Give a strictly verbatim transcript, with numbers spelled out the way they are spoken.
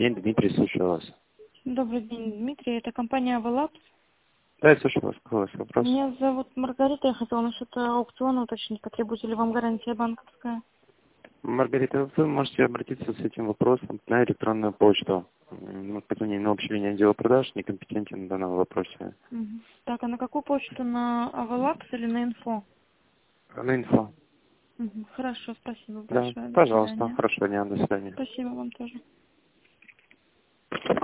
день, Дмитрий, слушаю вас. Добрый день, Дмитрий. Это компания Авалапс. Да, я слушаю вас. Какой у вас вопрос? Меня зовут Маргарита. Я хотела насчет аукциона уточнить, потребуется ли вам гарантия банковская. Маргарита, вы можете обратиться с этим вопросом на электронную почту. Мы позвонили на общую линию отдела продаж, некомпетентен в данном вопросе. Угу. Так, а на какую почту? На Авалапс или на инфо? На инфо. Угу. Хорошо, спасибо Да, большое. До пожалуйста. свидания. Хорошего дня, до свидания. Спасибо вам тоже.